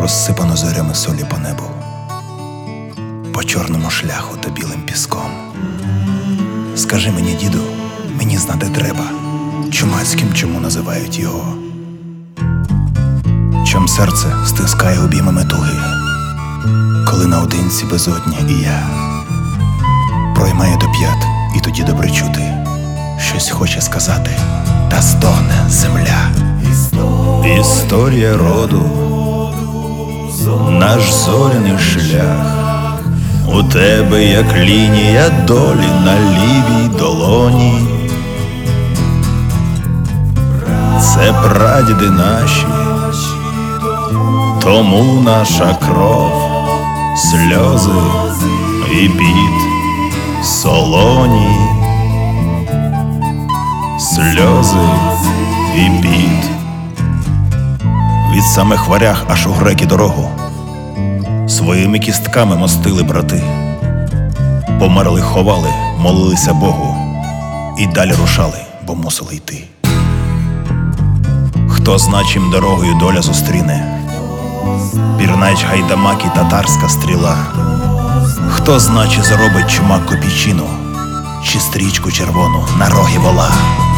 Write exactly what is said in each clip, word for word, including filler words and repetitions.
розсипано зорями солі по небу, по чорному шляху та білим піском. Скажи мені, діду, мені знати треба, чумацьким чому називають його? Чом серце стискає обіймами туги, коли наодинці безодня і я. Проймає до п'ят, і тоді добре чути, щось хоче сказати, та стогне земля. Історія роду, наш зоряний шлях, у тебе як лінія долі на лівій долоні. Це прадіди наші, тому наша кров, сльози і піт солоні, сльози і піт. Від самих варяг аж у греки дорогу своїми кістками мостили брати. Померли, ховали, молилися Богу і далі рушали, бо мусили йти. Хто зна, чим дорогою доля зустріне, пірнач гайдамак і татарська стріла. Хто зна, чи заробить чумак копійчину, чи стрічку червону на роги вола.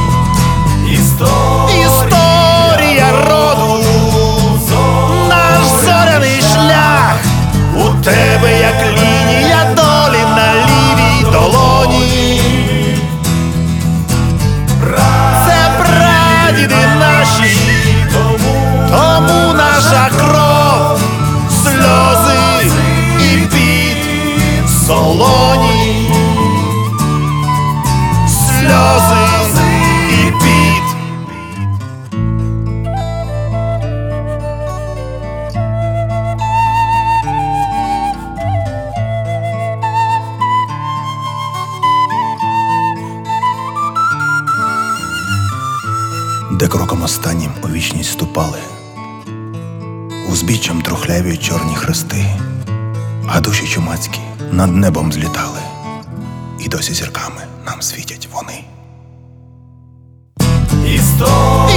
Історія роду, наш зоряний шлях, у тебе як лінія долі на лівій долоні. Це прадіди наші, тому наша кров, сльози і піт солоні, сльози і піт. Де кроком останнім у вічність ступали, узбіччям трухляві чорні хрести, а душі чумацькі над небом злітали, і досі зірками нам світять вони. Історія